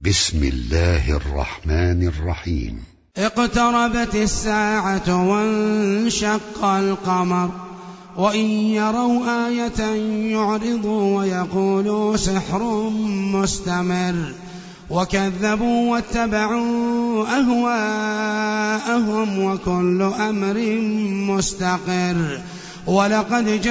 بسم الله الرحمن الرحيم. اقتربت الساعة وانشق القمر وإن يروا آية يعرضوا ويقولوا سحر مستمر وكذبوا واتبعوا أهواءهم وكل أمر مستقر ولقد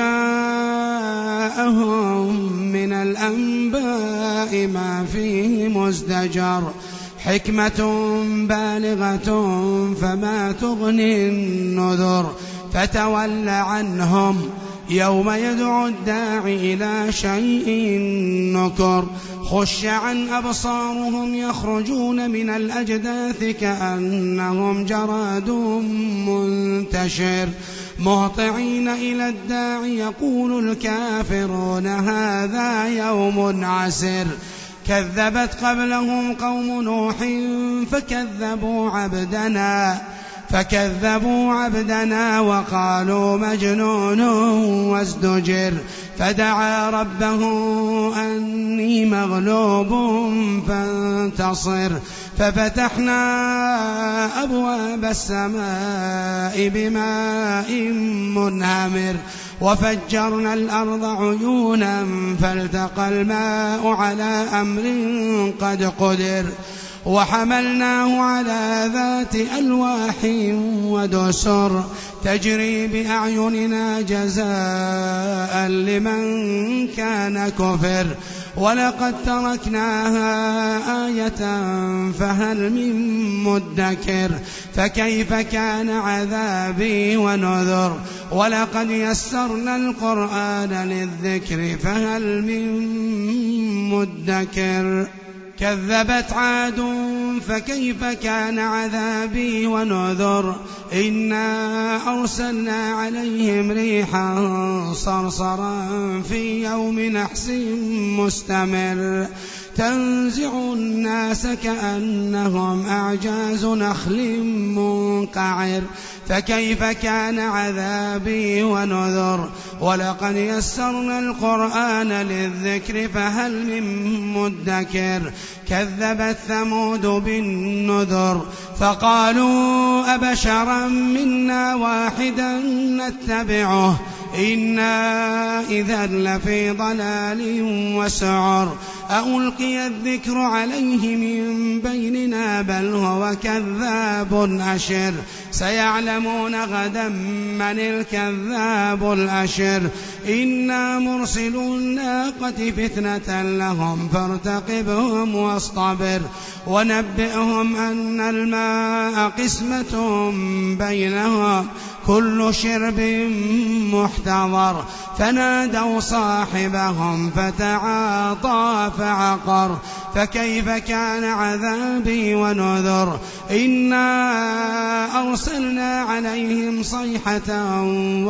جاءهم من الأنباء ما فيه مزدجر حكمة بالغة فما تغني النذر فتول عنهم يوم يدعو الداعي إلى شيء نكر خش عن أبصارهم يخرجون من الأجداث كأنهم جراد منتشر مهطعين إلى الداعي يقول الكافرون هذا يوم عسر كذبت قبلهم قوم نوح فكذبوا عبدنا وقالوا مجنون وازدجر فدعا ربه أني مغلوب فانتصر ففتحنا أبواب السماء بماء منهمر وفجرنا الأرض عيونا فالتقى الماء على أمر قد قدر وحملناه على ذات ألواح ودسر تجري بأعيننا جزاء لمن كان كفر ولقد تركناها آية فهل من مدكر فكيف كان عذابي ونذر ولقد يسرنا القرآن للذكر فهل من مدكر كذبت عاد فكيف كان عذابي ونذر إنا أرسلنا عليهم ريحا صرصرا في يوم نحس مستمر تنزع الناس كأنهم أعجاز نخل منقعر فكيف كان عذابي ونذر ولقد يسرنا القرآن للذكر فهل من مدكر كذبت ثمود بالنذر فقالوا أبشرا منا واحدا نتبعه إنا إذا لفي ضلال وسعر ألقي الذكر عليه من بيننا بل هو كذاب أشر سيعلمون غدا من الكذاب الأشر إنا مرسل الناقة فتنة لهم فارتقبهم واصطبر ونبئهم أن الماء قسمة بينهم كل شرب محتضر فنادوا صاحبهم فتعاطى فعقر فكيف كان عذابي ونذر إنا أرسلنا عليهم صيحة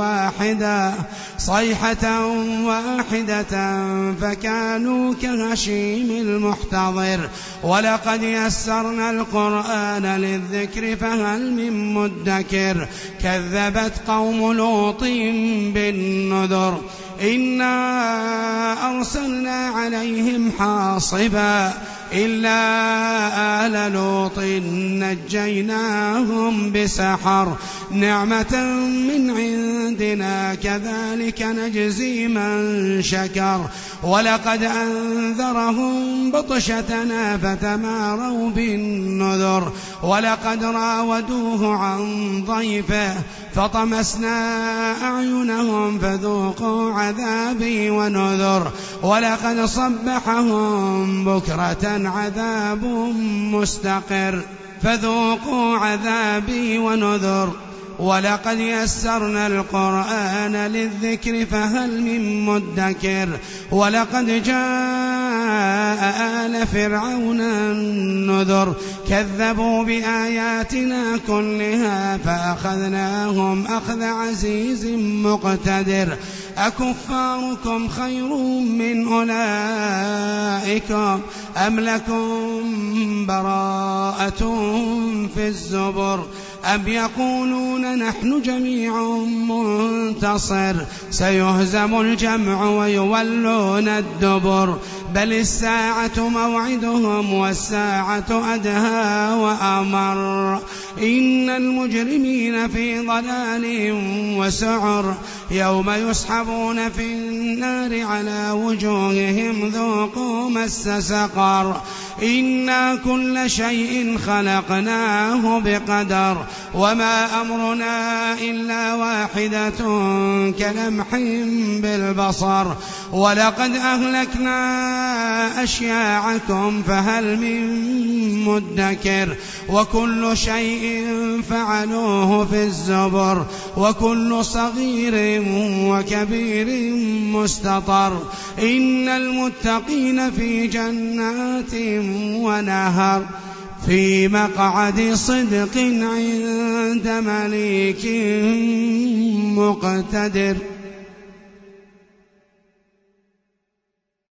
واحدة فكانوا كهشيم المحتضر ولقد يسرنا القرآن للذكر فهل من مدكر كذبت قوم لوط بالنذر إنا أرسلنا عليهم حاصبا إلا آل لوط نجيناهم بسحر نعمة من عندنا كذلك نجزي من شكر ولقد أنذرهم بطشتنا فتماروا بالنذر ولقد راودوه عن ضيفه فطمسنا أعينهم فذوقوا عذابي ونذر ولقد صبحهم بكرة عذاب مستقر فذوقوا عذابي ونذر ولقد يسرنا القرآن للذكر فهل من مدكر ولقد جاء آل فرعون النذر كذبوا بآياتنا كلها فأخذناهم أخذ عزيز مقتدر أكفاركم خير من أولئكم أم لكم براءة في الزبر أم يقولون نحن جميع منتصر سيهزم الجمع ويولون الدبر بل الساعة موعدهم والساعة أدهى وأمر إن المجرمين في ضلال وسعر يوم يسحبون في النار على وجوههم ذوقوا مس سقر إنا كل شيء خلقناه بقدر وما أمرنا إلا واحدة كلمح بالبصر ولقد أهلكنا أشياعكم فهل من مدكر وكل شيء فعلوه في الزبر وكل صغير وكبير مستطر إن المتقين في جنات ونهر في مقعد صدق عند مليك مقتدر.